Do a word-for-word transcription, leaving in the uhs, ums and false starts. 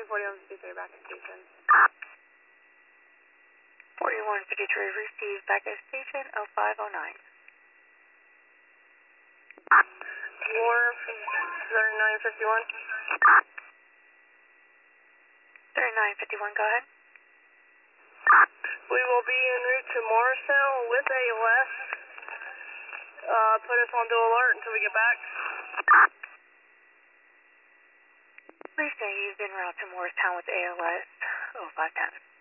forty-one fifty-three back at station. forty-one fifty-three received back at station oh five oh nine. Wharf thirty-nine fifty-one. thirty-nine fifty-one, go ahead. We will be en route to Morristown with A L S. Uh, put us on dual alert until we get back. Please say you've been routed to Morristown with A L S oh five ten.